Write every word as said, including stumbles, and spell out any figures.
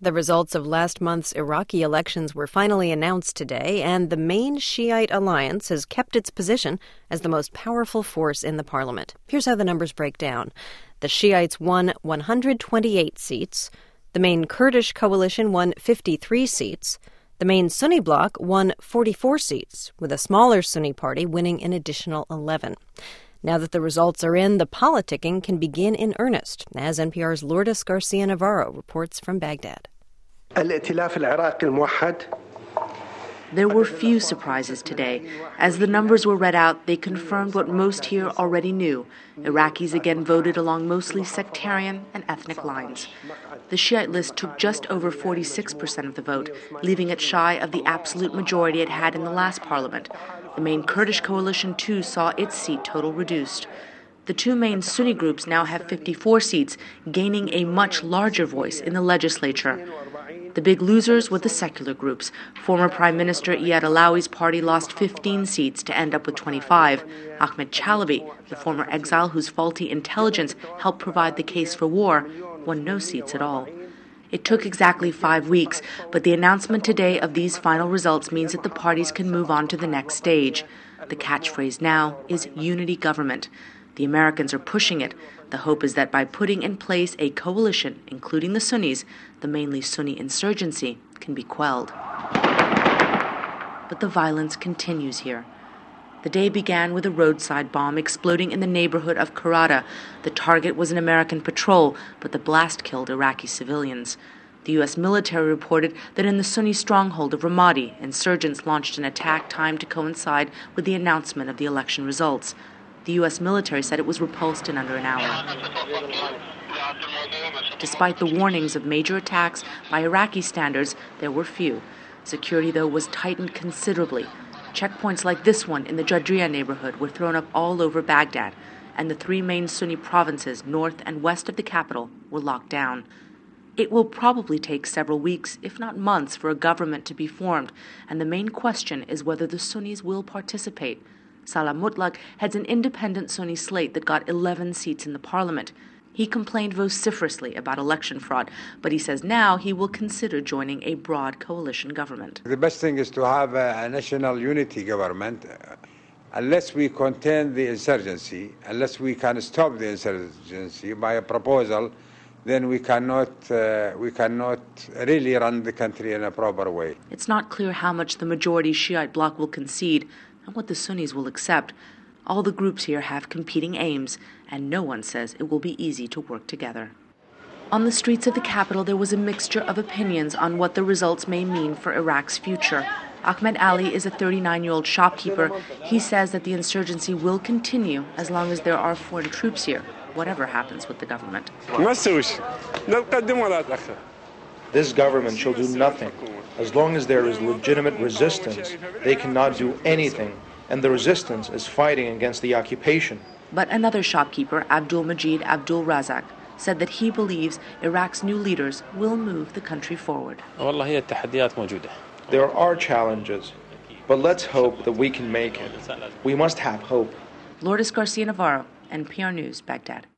The results of last month's Iraqi elections were finally announced today, and the main Shiite alliance has kept its position as the most powerful force in the parliament. Here's how the numbers break down. The Shiites won one hundred twenty-eight seats. The main Kurdish coalition won fifty-three seats. The main Sunni bloc won forty-four seats, with a smaller Sunni party winning an additional eleven. Now that the results are in, the politicking can begin in earnest, as N P R's Lourdes Garcia Navarro reports from Baghdad. There were few surprises today. As the numbers were read out, they confirmed what most here already knew. Iraqis again voted along mostly sectarian and ethnic lines. The Shiite list took just over forty-six percent of the vote, leaving it shy of the absolute majority it had in the last parliament. The main Kurdish coalition, too, saw its seat total reduced. The two main Sunni groups now have fifty-four seats, gaining a much larger voice in the legislature. The big losers were the secular groups. Former Prime Minister Iyad Allawi's party lost fifteen seats to end up with twenty-five. Ahmed Chalabi, the former exile whose faulty intelligence helped provide the case for war, won no seats at all. It took exactly five weeks, but the announcement today of these final results means that the parties can move on to the next stage. The catchphrase now is unity government. The Americans are pushing it. The hope is that by putting in place a coalition, including the Sunnis, the mainly Sunni insurgency can be quelled. But the violence continues here. The day began with a roadside bomb exploding in the neighborhood of Karada. The target was an American patrol, but the blast killed Iraqi civilians. The U S military reported that in the Sunni stronghold of Ramadi, insurgents launched an attack timed to coincide with the announcement of the election results. The U S military said it was repulsed in under an hour. Despite the warnings of major attacks by Iraqi standards, there were few. Security, though, was tightened considerably. Checkpoints like this one in the Jadriya neighborhood were thrown up all over Baghdad, and the three main Sunni provinces north and west of the capital were locked down. It will probably take several weeks, if not months, for a government to be formed, and the main question is whether the Sunnis will participate. Salah Mutlaq heads an independent Sunni slate that got eleven seats in the parliament. He complained vociferously about election fraud, but he says now he will consider joining a broad coalition government. The best thing is to have a national unity government. Unless we contain the insurgency, unless we can stop the insurgency by a proposal, then we cannot uh, we cannot really run the country in a proper way. It's not clear how much the majority Shiite bloc will concede and what the Sunnis will accept. All the groups here have competing aims, and no one says it will be easy to work together. On the streets of the capital, there was a mixture of opinions on what the results may mean for Iraq's future. Ahmed Ali is a thirty-nine-year-old shopkeeper. He says that the insurgency will continue as long as there are foreign troops here, whatever happens with the government. This government shall do nothing. As long as there is legitimate resistance, they cannot do anything, and the resistance is fighting against the occupation. But another shopkeeper, Abdul Majid Abdul Razak, said that he believes Iraq's new leaders will move the country forward. There are challenges, but let's hope that we can make it. We must have hope. Lourdes Garcia Navarro, N P R News, Baghdad.